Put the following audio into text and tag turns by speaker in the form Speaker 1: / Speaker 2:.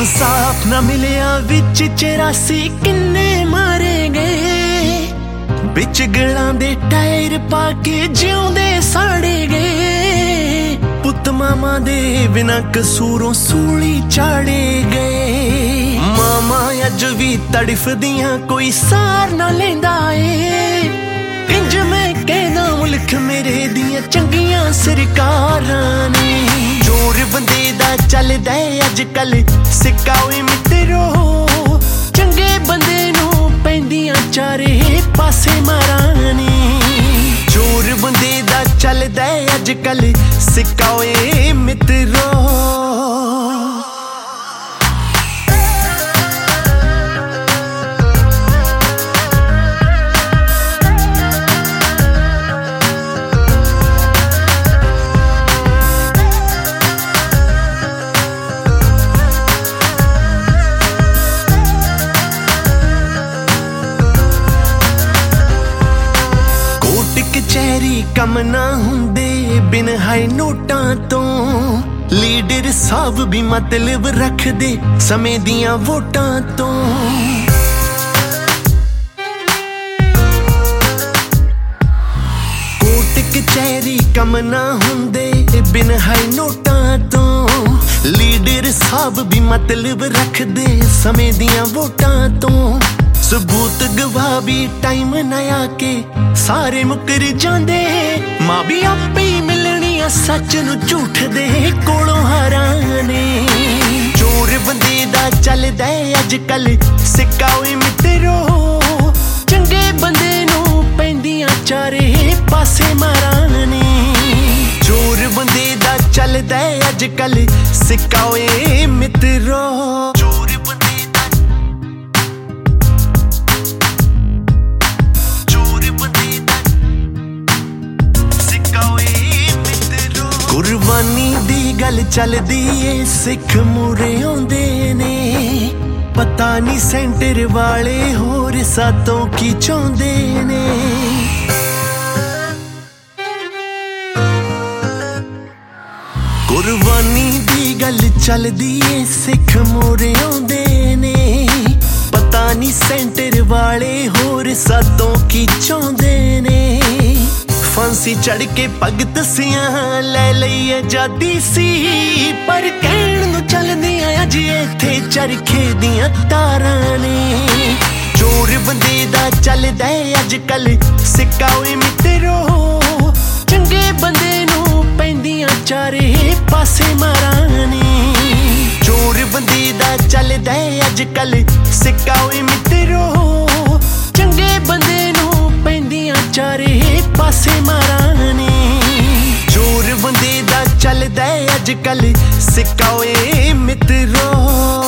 Speaker 1: इंसाफ ना मिलिया विच 84 किन्ने मारे गए बिच गलां दे टायर पाके जिउंदे साड़े गए पुत मामा दे बिना कसूरों सूली चाड़े गए मामा अज भी तड़फदियां कोई सार ना लेंदा ए इंज मैं कहना मुल्क मेरे दियां चंगियां सरकारां ने जोर बंदे दा चलदा अज कल सिक्का ओए मित्रो चंगे बंदे नूं पैंदियां चारे पासे मारां ने जोर बंदे दा चलदा अज कल सिक्का ओए मित्रो कचहरी कम ना हुंदे बिन हाई नोटां तो लीडर साहब भी मतलब रख दे समय दियां वोटां तो कोर्ट कचहरी कम ना हुंदे बिन हाई नोटां तो लीडर साहब भी मतलब रख दे समय दियां वोटां तो सबूत गवाह भी टाइम ना आके सारे मुकर जांदे मां भी आपे ही मिलनी आ सच नू झूठ दे कोलों हराने चोर बंदे दा चलदा अज कल सिक्का ओए मित्रो चंगे बंदे नू पैंदियां चारे पासे माराने चोर बंदे दा चलदा अज कल सिक्का ओए मित्रो कुर्बानी दी गल चलदी ए सिख मूरे आउंदे ने पता नहीं सेंटर वाले होर सातों की चाहुंदे ने कुर्बानी दी गल चलदी ए सिख मूरे आउंदे ने पता नहीं सेंटर वाले होर सातों की चाहुंदे ने फांसी चढ़ के भगत सियां ले लई आजादी सी पर कहण नूं चलदियां अज इत्थे चरखे दियां तारां ने चोर बंदे दा चलदा अज कल सिक्का ओए मित्रो चंगे बंदे नूं पैंदियां चारे पासे मारां ने चोर बंदे दा चलदा अज कल सिक्का ओए मित्रो चंगे बंदे नूं पैंदियां चारे पासे मारां ने चोर बंदे दा चलदा अज कल सिक्का ओए मित्रो।